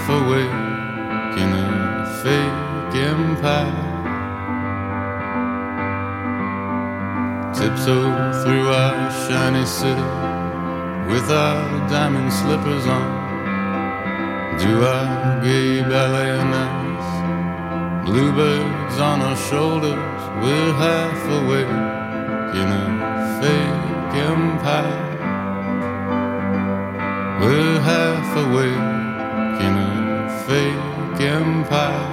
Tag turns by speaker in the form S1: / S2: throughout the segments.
S1: awake in a fake empire. Tiptoe through our shiny city with our diamond slippers on. Do our gay ballet nights, bluebirds on our shoulders. We're half awake in a fake empire. We're half awake in a fake empire.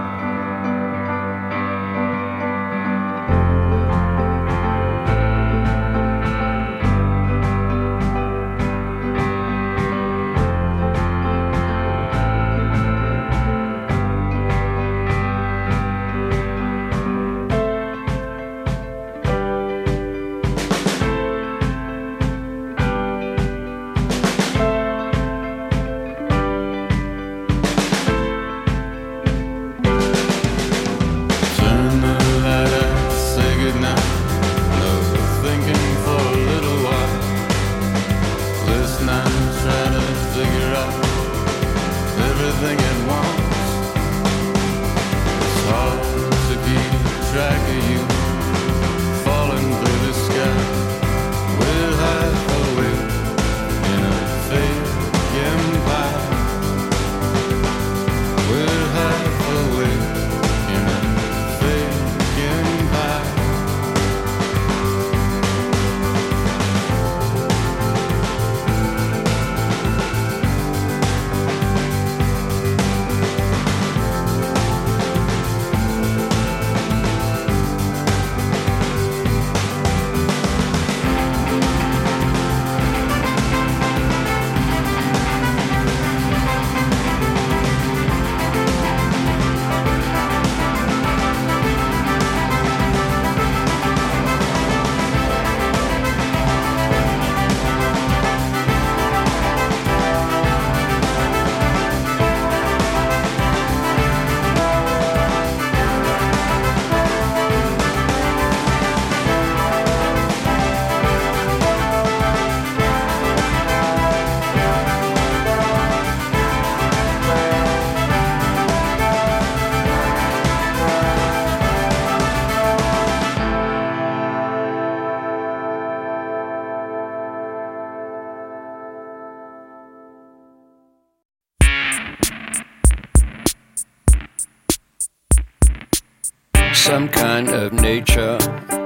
S2: Some kind of nature,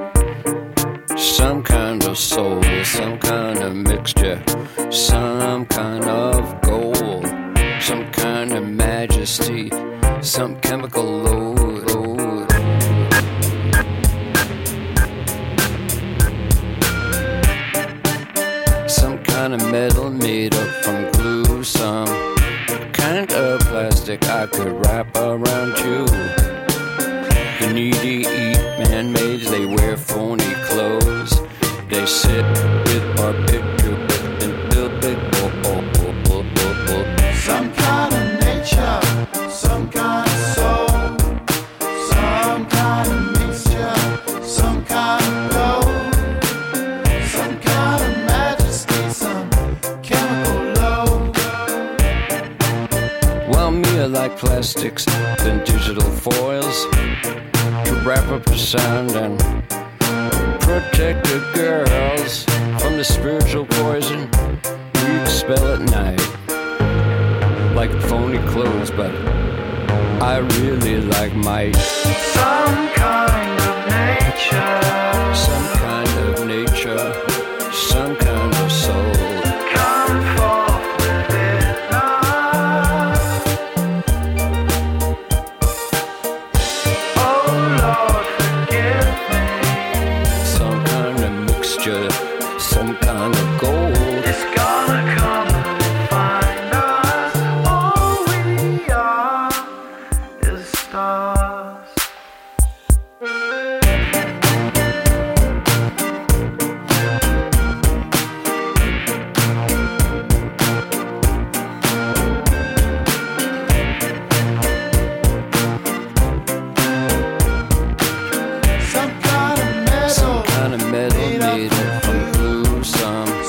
S2: some kind of soul, some kind of mixture, some kind of gold, some kind of majesty, some chemical load. Some kind of metal made up from glue, some kind of plastic I could wrap around you. The needy eat man-mades, they wear phony clothes. They sit with our picture and build big.
S3: Some kind of nature, some kind of soul, some kind of mixture, some kind of gold, some kind of majesty, some chemical load.
S2: Well, me, I like plastics and digital foils to wrap up the sound and protect the girls from the spiritual poison we expel at night. Like phony clothes, but I really like might.
S3: Some kind of nature,
S2: Some kind of nature, some kind of soul.
S3: come forth with it now. Oh Lord, forgive me.
S2: Some kind of mixture, some kind of gold.
S3: It's gonna come and find us. All we are is stars. Some kind of metal
S2: Some kind of metal made up from glue. Some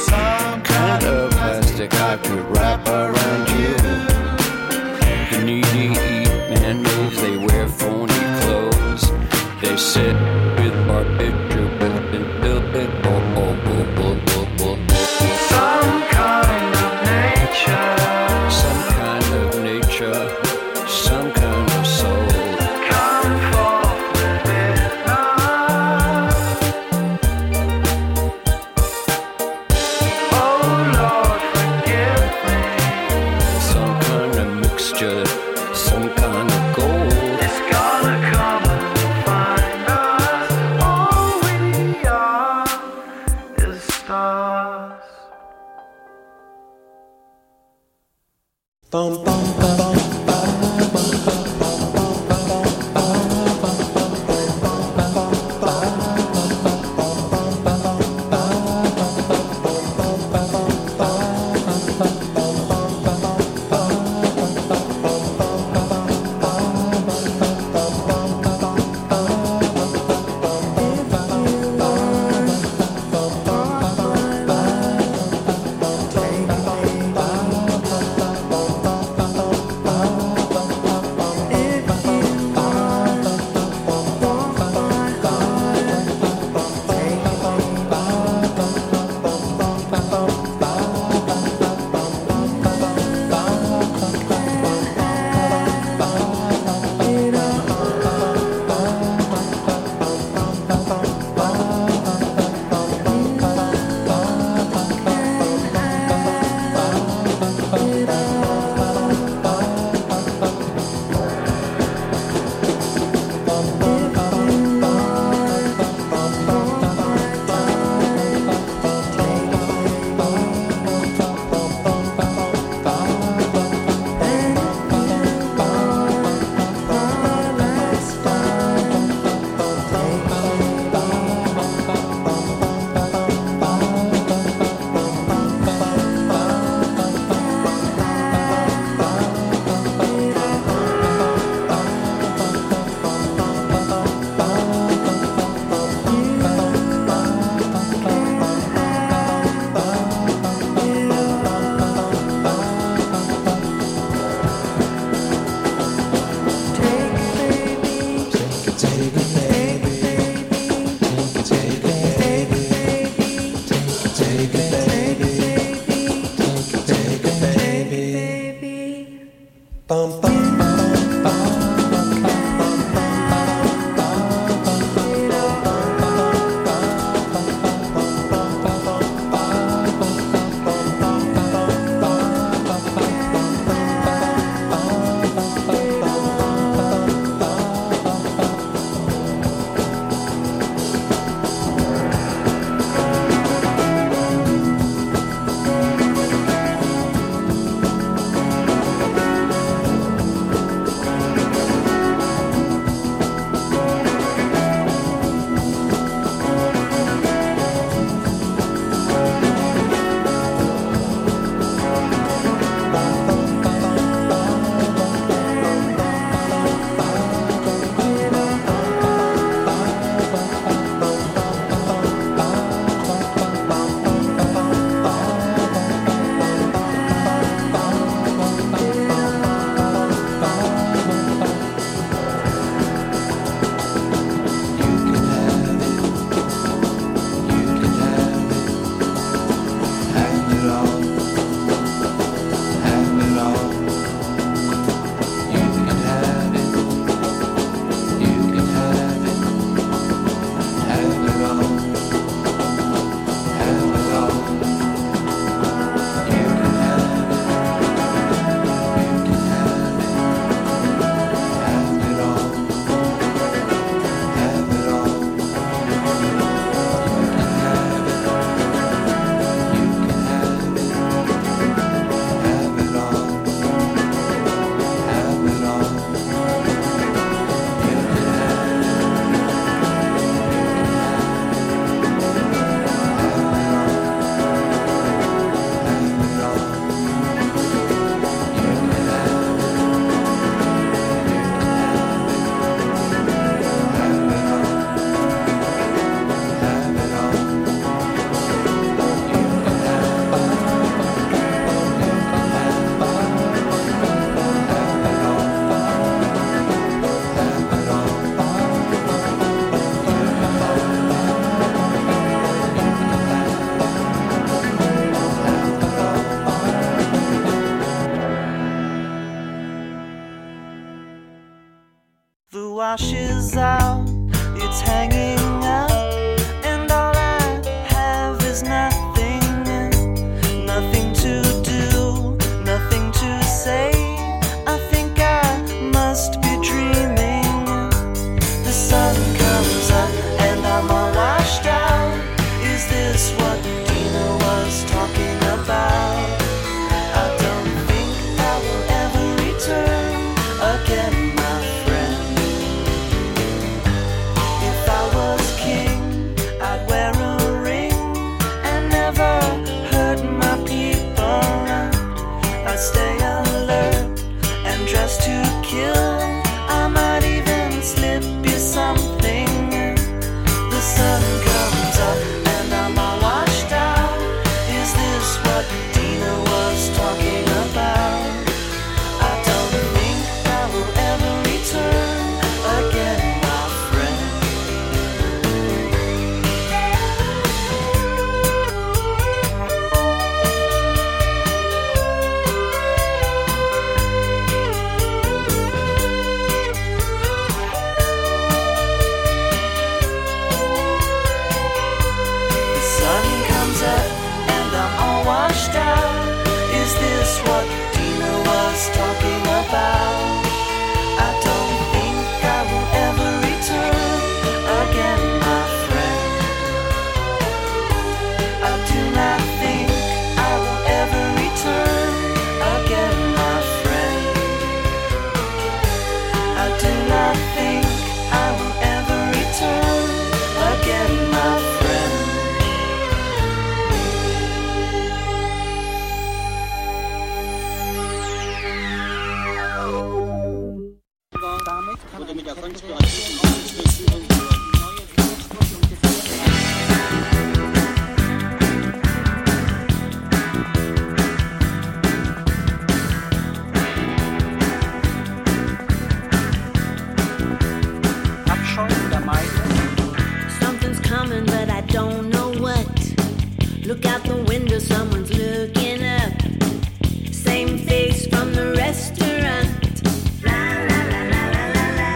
S4: I don't know what. Look out the window, someone's looking up. Same face from the restaurant. La la la la la la la.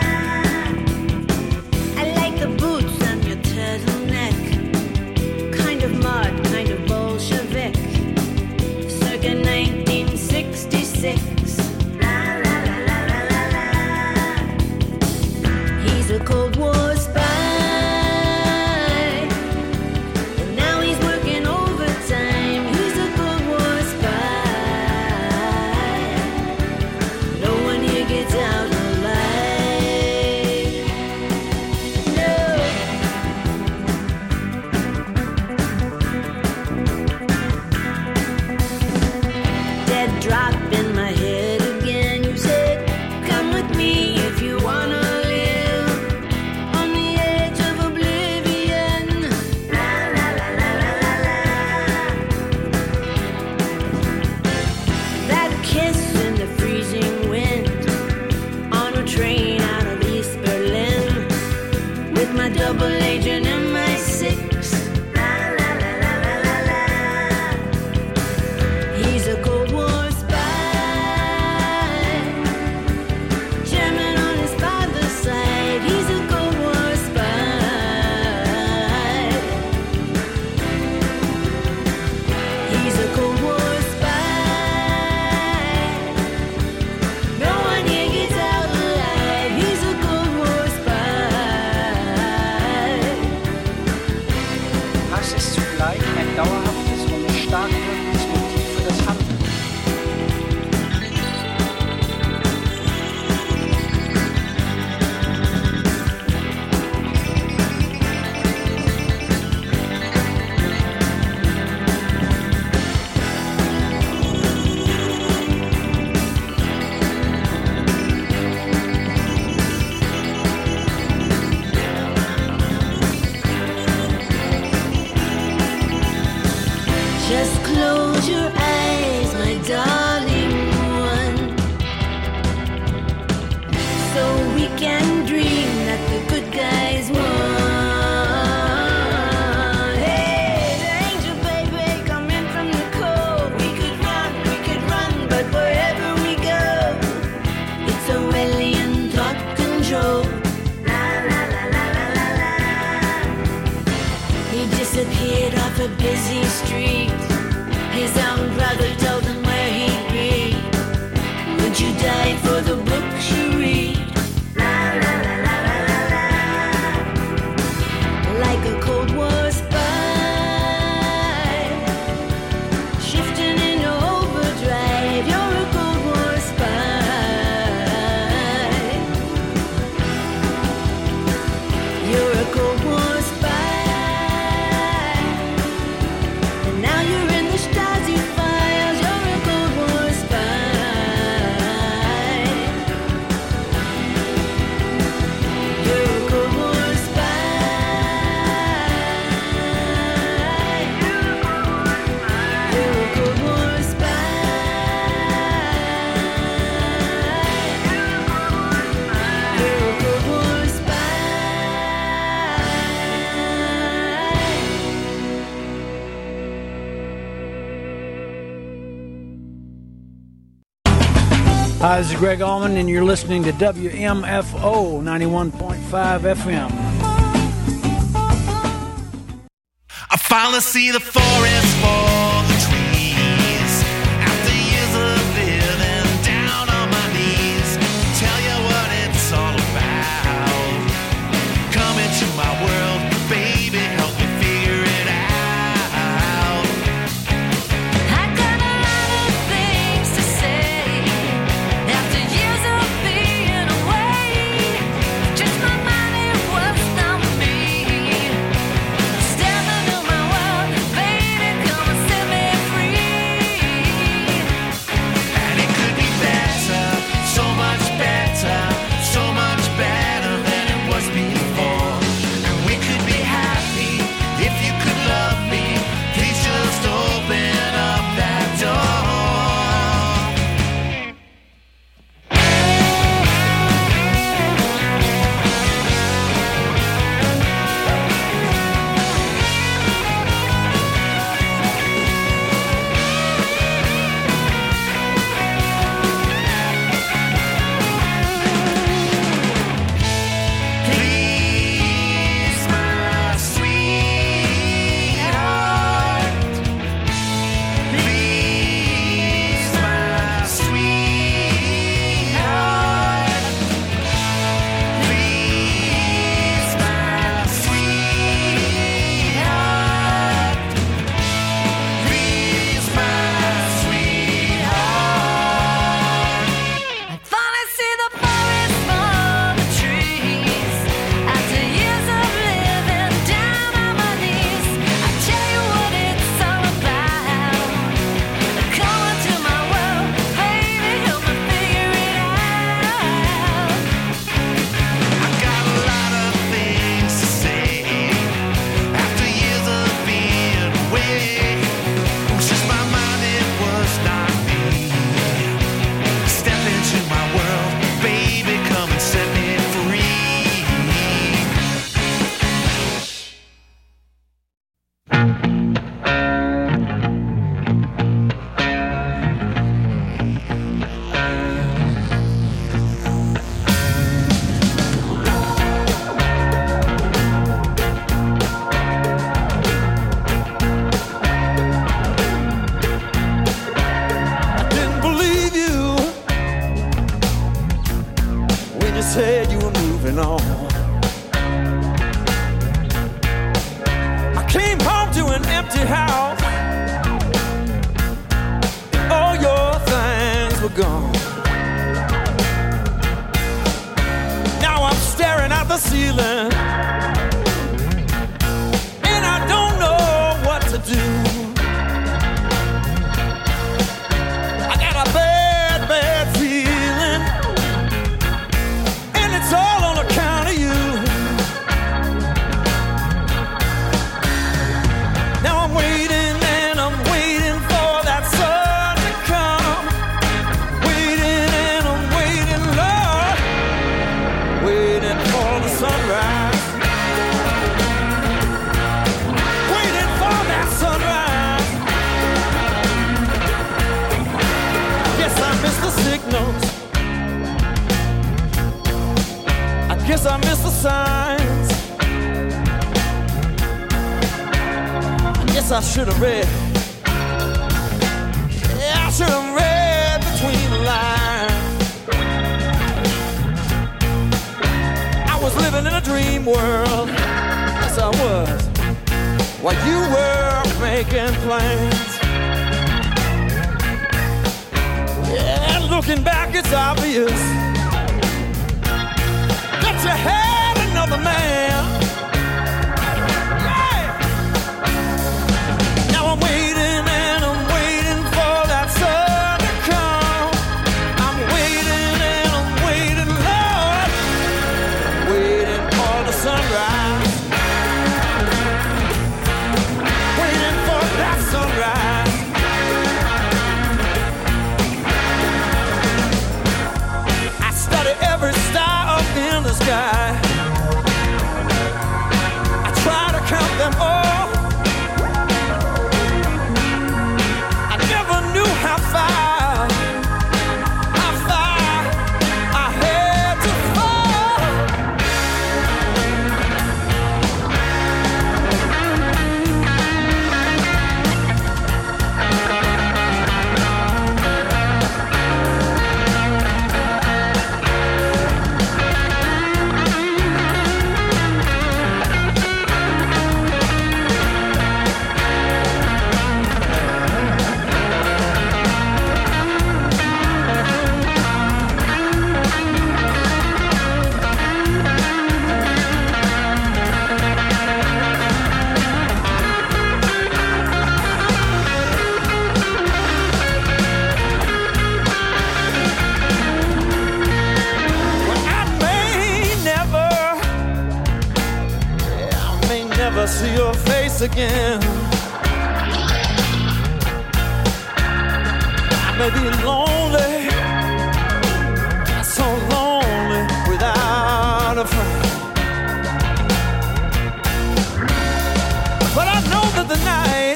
S4: I like the boots on your turtleneck. Kind of mod, kind of Bolshevik. Circa 1966. La la la la la la la. He's a Cold War spy.
S5: Hi, this is Greg Allman, and you're listening to WMFO 91.5 FM.
S6: I finally see the forest for the trees. After years of living down on my knees, tell you what it's all about. Come into my world, baby, help me figure it out.
S7: I got a lot of things to say. After years of being away, just my mind, it was not me. Step into my world, baby, come and
S8: signs. I guess I should have read. Yeah, I should have read between the lines. I was living in a dream world. Yes, I was. While you were making plans. Yeah, looking back, it's obvious that you had another man. Yeah. Now I'm waiting and I'm waiting for that sun to come. I'm waiting and I'm waiting, Lord, waiting for the sunrise. Waiting for that sunrise. Every star up in the sky, I try to count them all. I never knew how far I had to fall. See your face again. I may be lonely, so lonely without a friend. But I know that the night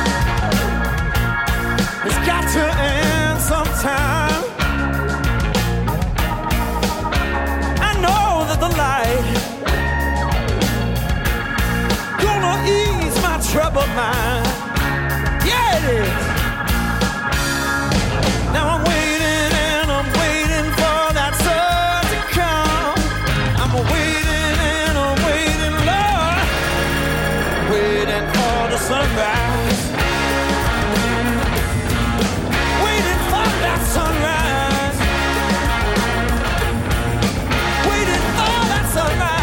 S8: has got to end sometime. I know that the light ease my troubled mind. Yeah, it is. Now I'm waiting and I'm waiting for that sun to come. I'm waiting and I'm waiting, Lord, waiting for the sunrise. Waiting for that sunrise. Waiting for that sunrise.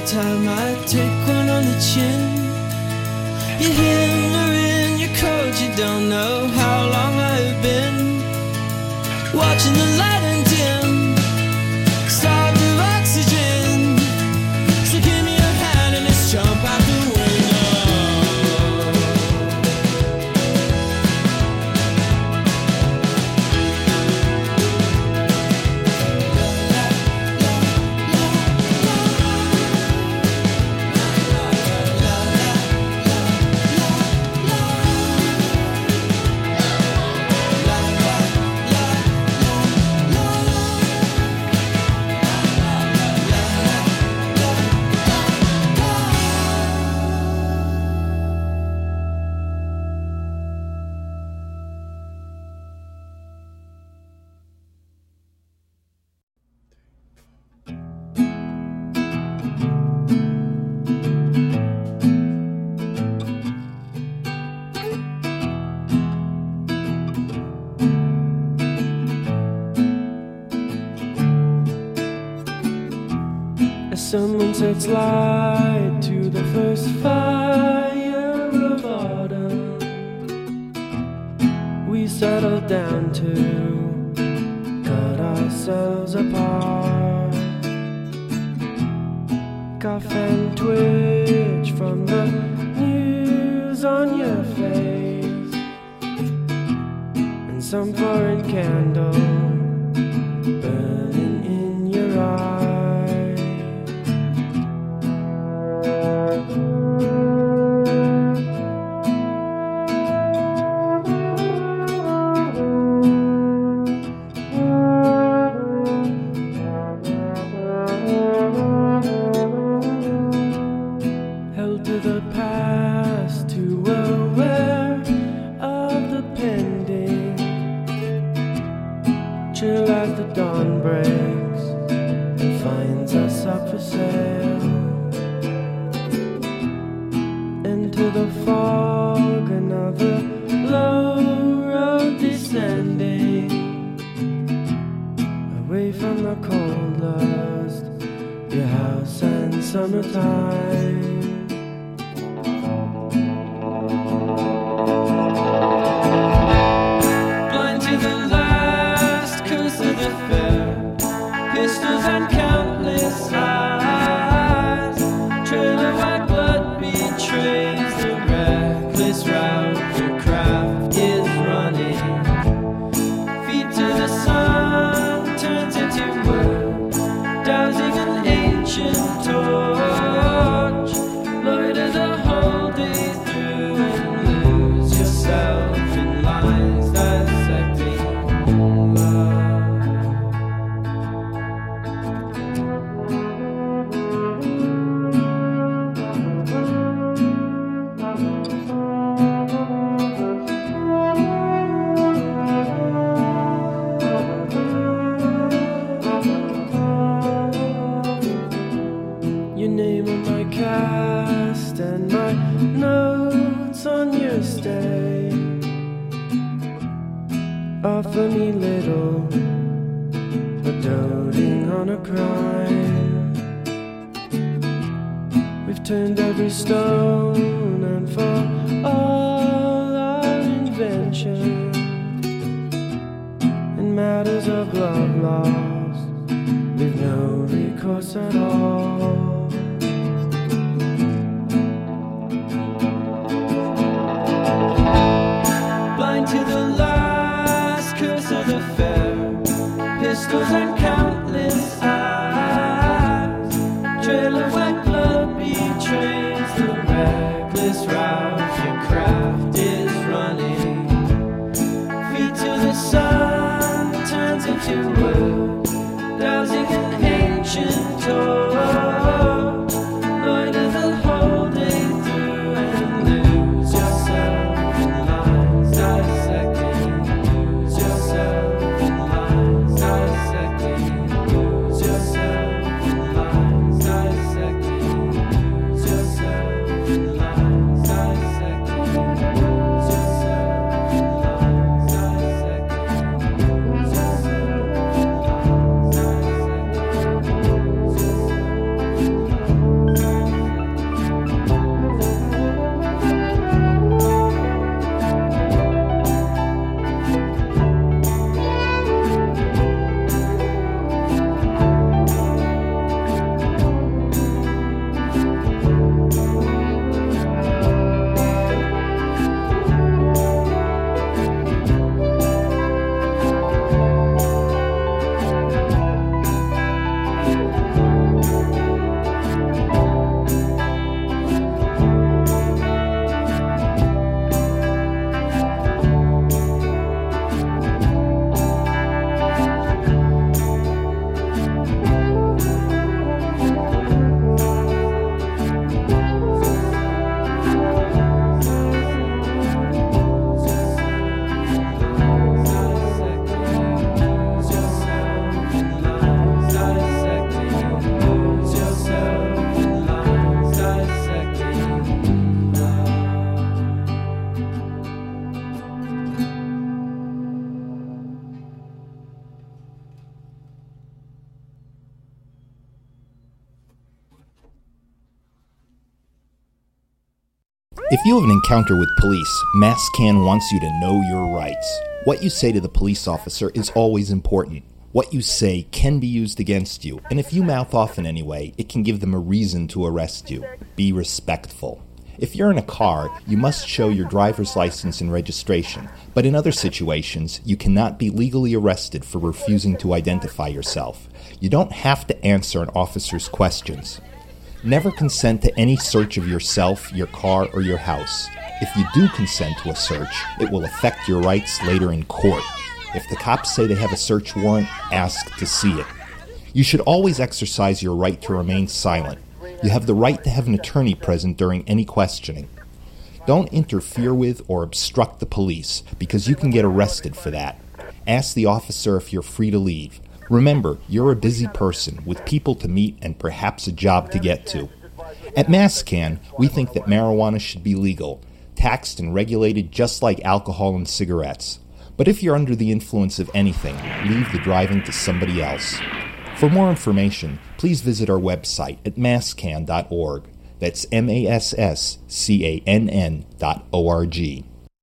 S9: time I take one on the chin. You hammer in your coat, you don't know how long I've been watching the light and dim, starved of oxygen. So give me your hand and let's jump out the window. Someone sets light to the first fire of autumn. We settle down to cut ourselves apart. Cough and twitch from the news on your face, and some foreign candle burning in your eyes. Offer me little, but doting on a crime. We've turned every stone, and for all our invention in matters of love lost, we've no recourse at all. Blind to the last curse of the fair, pistols and countless eyes, trail of white blood betrays the reckless route your craft is running. Feet to the sun turns into wood, dowsing an ancient torch. Loiter the whole day through and lose yourself in lines dissecting. Lose yourself in lines dissecting.
S10: If you have an encounter with police, MassCan wants you to know your rights. What you say to the police officer is always important. What you say can be used against you, and if you mouth off in any way, it can give them a reason to arrest you. Be respectful. If you're in a car, you must show your driver's license and registration, but in other situations, you cannot be legally arrested for refusing to identify yourself. You don't have to answer an officer's questions. Never consent to any search of yourself, your car, or your house. If you do consent to a search, it will affect your rights later in court. If the cops say they have a search warrant, ask to see it. You should always exercise your right to remain silent. You have the right to have an attorney present during any questioning. Don't interfere with or obstruct the police, because you can get arrested for that. Ask the officer if you're free to leave. Remember, you're a busy person with people to meet and perhaps a job to get to. At MassCan, we think that marijuana should be legal, taxed and regulated just like alcohol and cigarettes. But if you're under the influence of anything, leave the driving to somebody else. For more information, please visit our website at masscan.org. That's MassCann.org.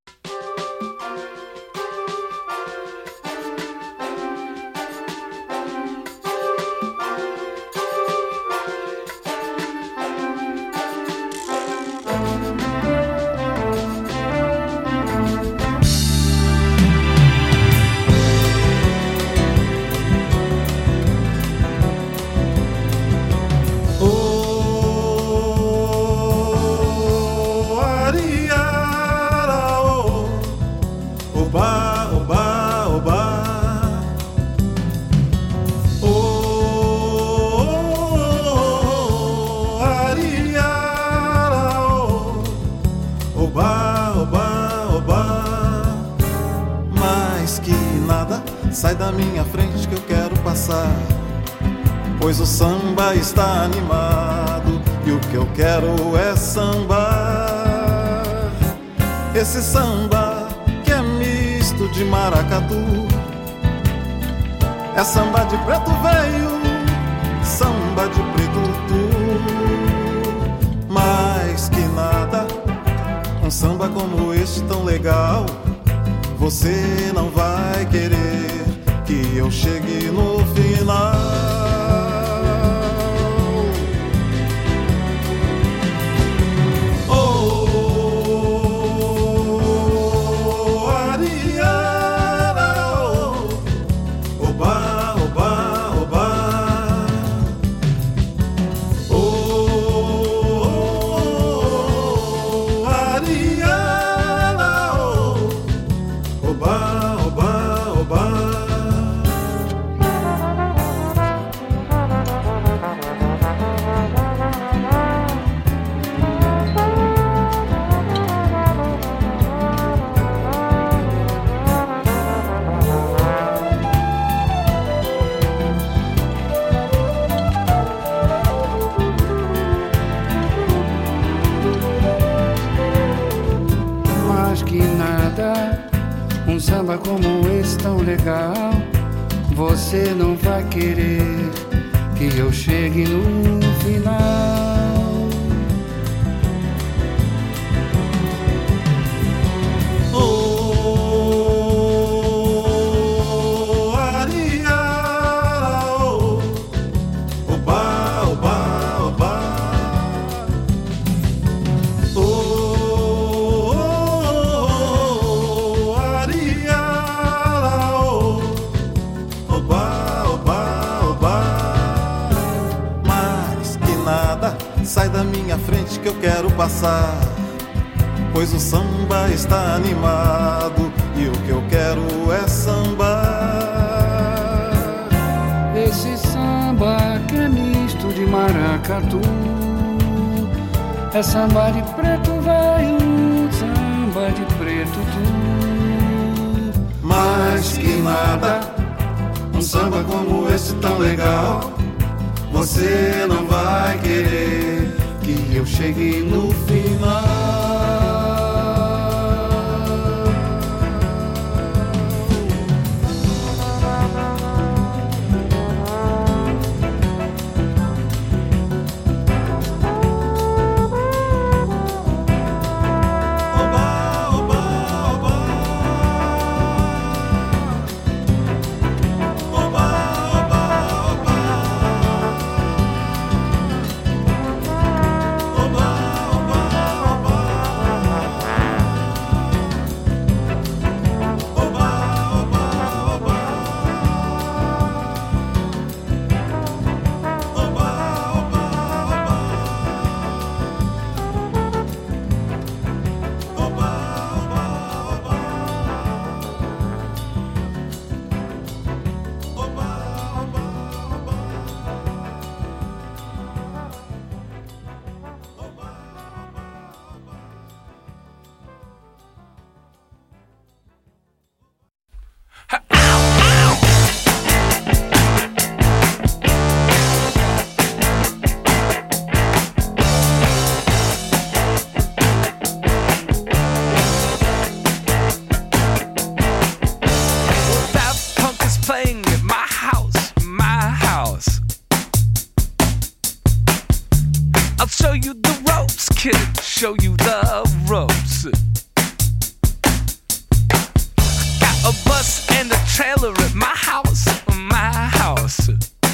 S3: Sai da minha frente que eu quero passar, pois o samba está animado e o que eu quero é sambar. Esse samba que é misto de maracatu, é samba de preto velho, samba de preto tu. Mais que nada, um samba como este tão legal, você não vai querer que eu chegue no final. Oh, Ariara, oh, oba, oba, oba. Oh, Ariara, oh, oba.
S11: Um samba como esse tão legal, você não vai querer que eu chegue no final.
S3: Oh, Ariara, oh, oba, oba, oba. Sai da minha frente que eu quero passar, pois o samba está animado e o que eu quero é sambar.
S11: Esse samba que é misto de maracatu, é samba de preto velho, samba de preto tu.
S3: Mais que nada, um samba como esse tão legal, você não vai querer que eu chegue no final.
S12: I'll show you the ropes, kid. Show you the ropes. Got a bus and a trailer at my house, my house.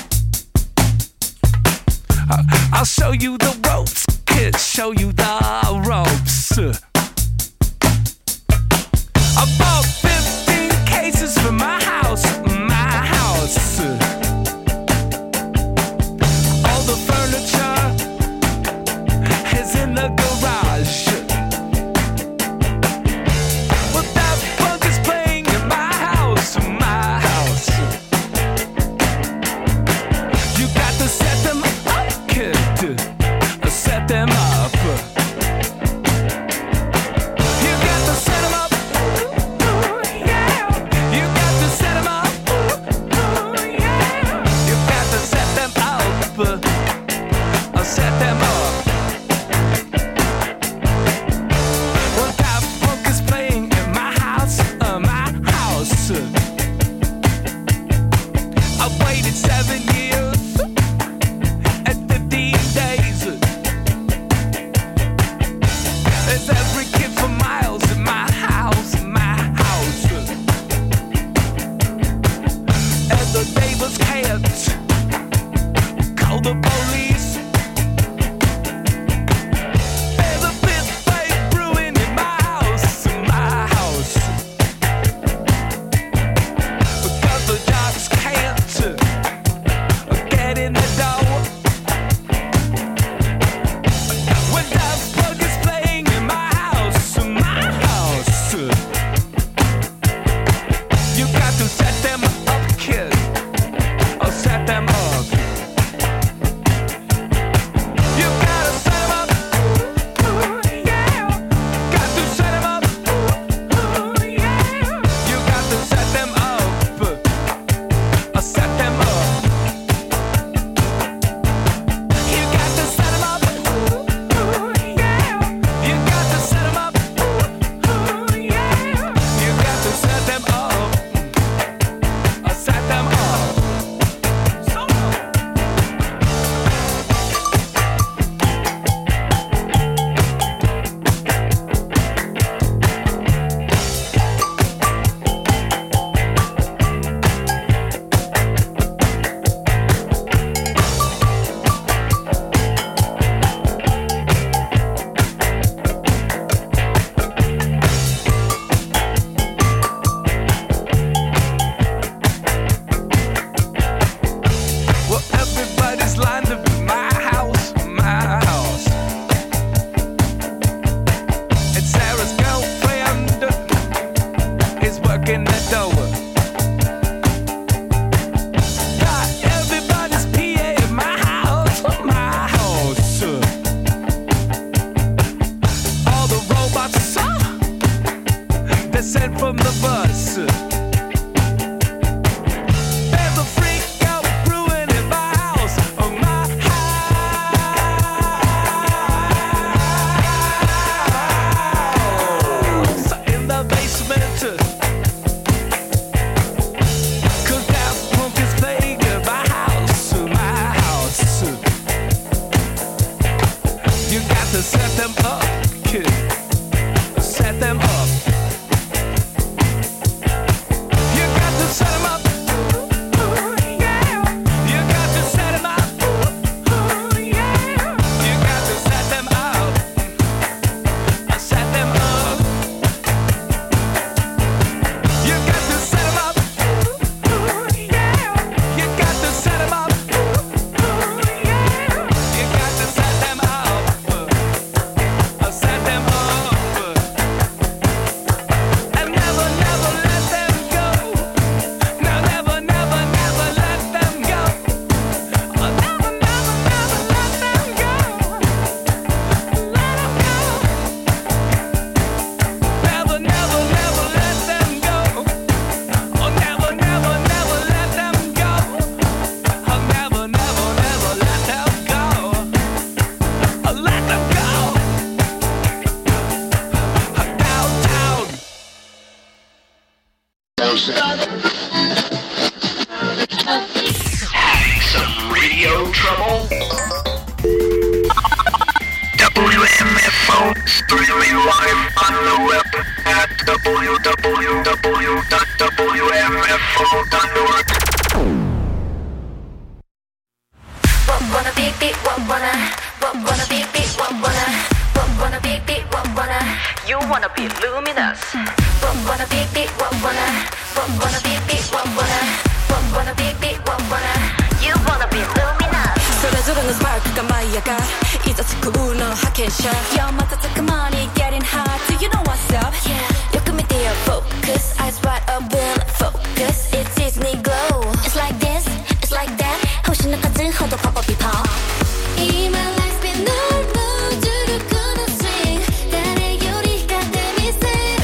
S12: I'll show you the ropes, kid. Show you the ropes. I bought 15 cases for my house, my house. All the furniture is in the garage. But that bug is playing in my house, my house. You got to set them up, kid. Set them up. You got to set them up. Yeah. You got to set them up. Yeah. You got to set them up. Set them up. Well, that funk is playing in my house, my house. I waited 7 years and 15 days. There's every kid for miles in my house, my house. And the neighbors can't call the police. There's a fist fight brewing in my house, my house. Because the jocks can't get in the door. When that bug is playing in my house, my house. You got to set them up, kid. Or set them up. You gotta set them up. Yeah. Got to set them up. Yeah. You got to set them up. Or set them up. You got to set them up. Yeah. You got to set them up. Yeah. You got to set them up. Or set them up. Well, everybody's lined up in my house, my house. And Sarah's girlfriend is working the door. Got everybody's PA in my house, my house. All the robots they're sent from the bus. There's a freak out brewing in my house, my house. In the basement. 'Cause that punk is playing in my house, my house. You got to set them up, kid. Set them up. You got to set them up. Yeah. You got to set them up. Yeah. You got to set them up. Set them up. You got to set them up. Yeah. You got to set them up. Yeah. You got to set them up. Set them up. And never, never let them go. No, never, never, never let them go. Oh, never, never, never let them go. Let them go. Never, never, never let them go. Oh, never, never, never let them go. Oh, never, never, never let them go. Oh, let them go. Downtown.
S13: Having some radio trouble?
S7: Wanna beat beat wanna beat beat wanna beat beat wanna you wanna be luminous wanna beat beat wanna beat beat wanna beat beat wanna you wanna be luminous それぞれのスパークが舞い上がるいざつくの派遣者 Yo 瞬く間に getting hot Do you know what's up? Yeah よく見てよ focus eyes wide open focus It's Disney glow It's like this It's like that 星の数ほどパパピパ今 life spin no no 重力の swing 誰より光ってみせる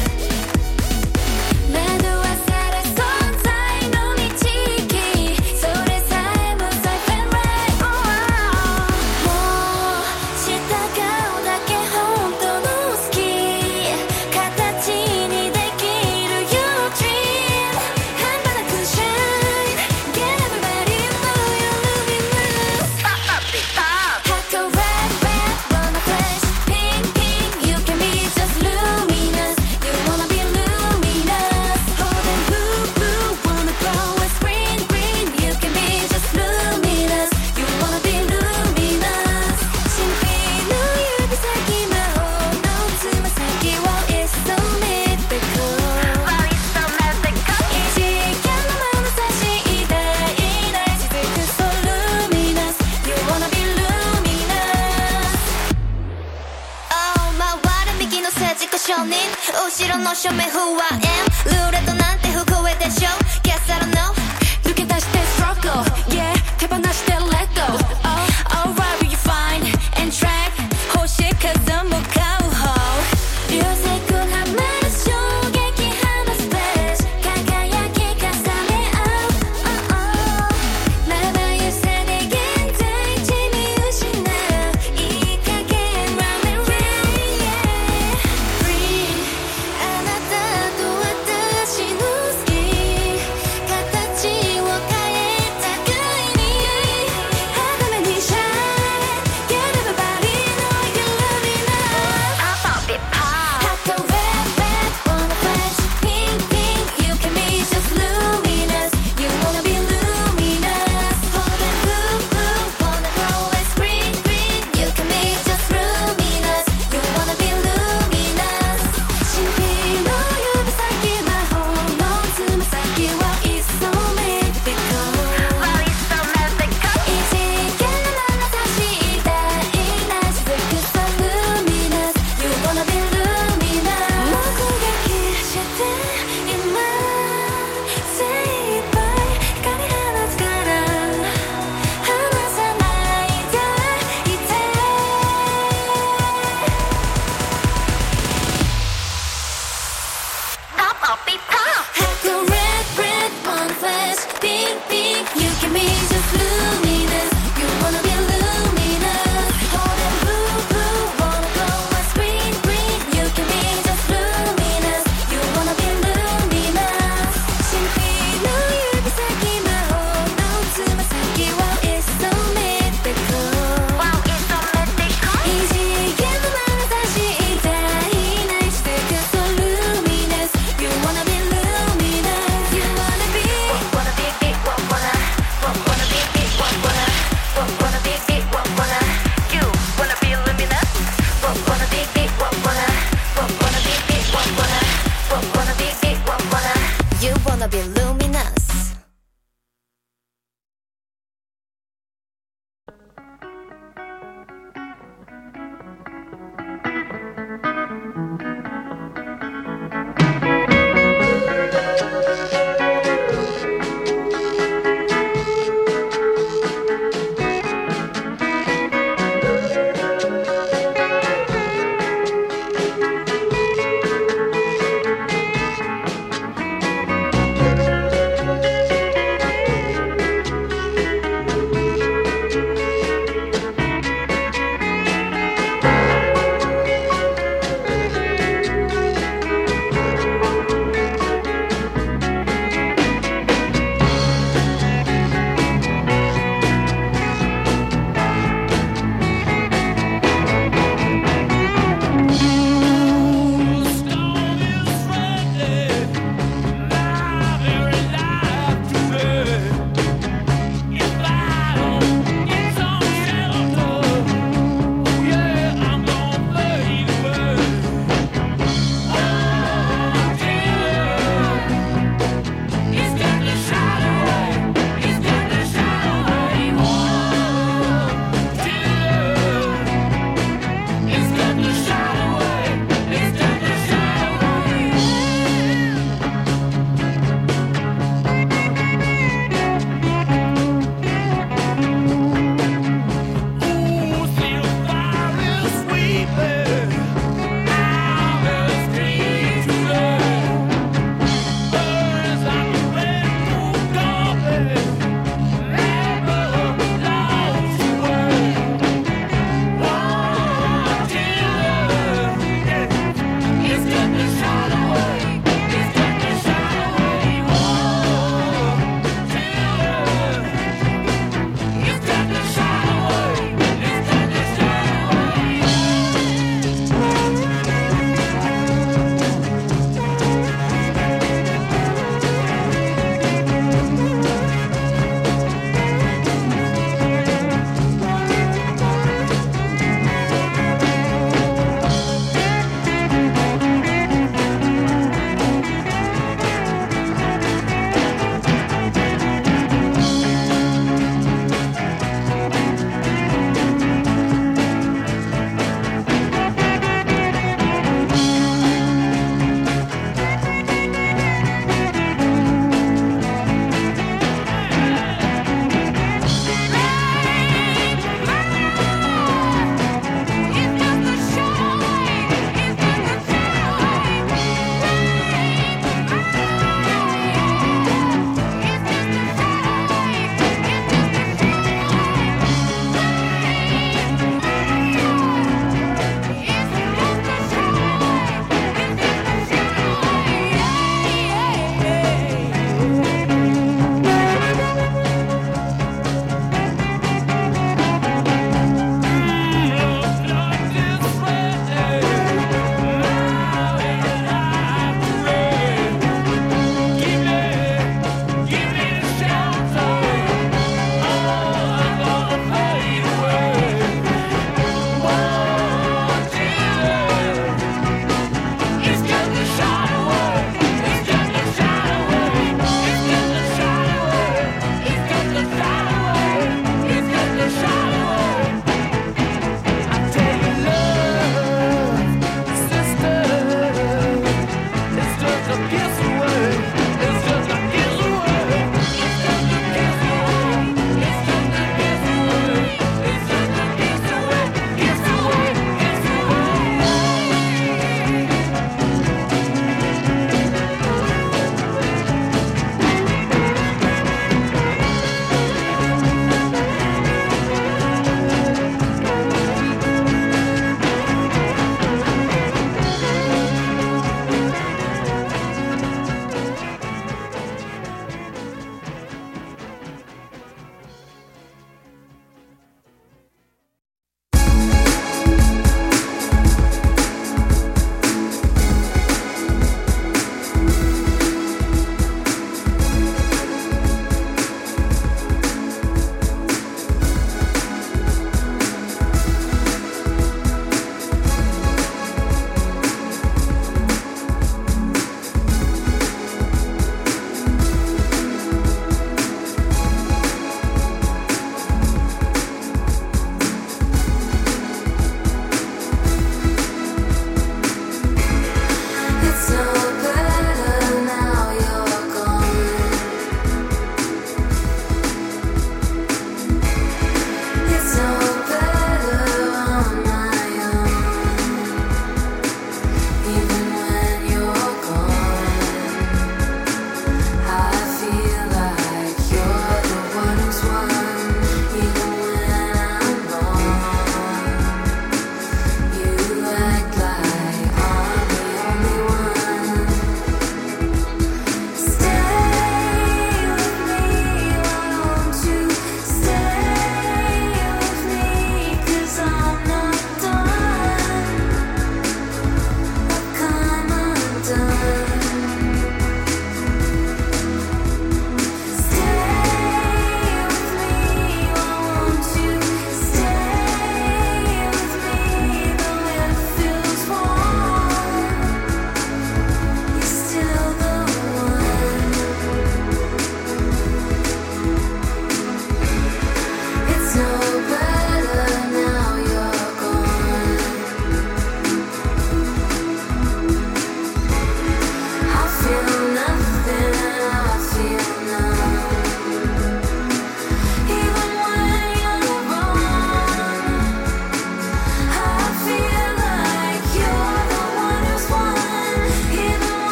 S7: 惑わされ存在の導きそれさえも safe and right もう従うだけ本当の好き形にできる your dream 半端なく shine Get everybody know you're luminous Pop up it up Hack a red red wanna flash Pink pink you can be just luminous You wanna be luminous Hold and blue blue wanna glow It's green green you can be just luminous You wanna be luminous 神秘の指先魔法のつま先を It's so mythical Wow it's so mythical 異次元の眼差し偉大な雫 So luminous You wanna be luminous Oh 回る右の政治家承認後ろの正面不安ルーレットなんて不公でしょ Guess I don't know 抜け出して struggle Yeah 手放して let go Oh alright will you find and track 星数も買う方 You say good はまる衝撃放つ flash 輝き重ね合うまばゆさで現在地見失ういい加減 run and rain yeah Free あなたと私の好き形を変えたかいに肌目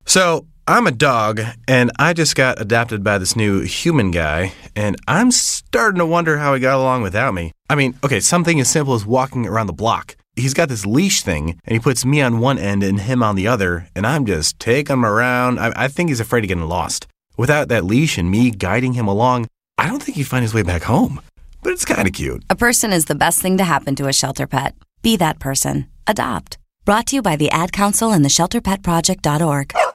S13: So, I'm a dog, and I just got adopted by this new human guy, and I'm starting to wonder how he got along without me. I mean, okay, something as simple as walking around the block. He's got this leash thing, and he puts me on one end and him on the other, and I'm just taking him around. I think he's afraid of getting lost. Without that leash and me guiding him along, I don't think he'd find his way back home. But it's kind of cute.
S14: A person is the best thing to happen to a shelter pet. Be that person. Adopt. Brought to you by the Ad Council and the ShelterPetProject.org.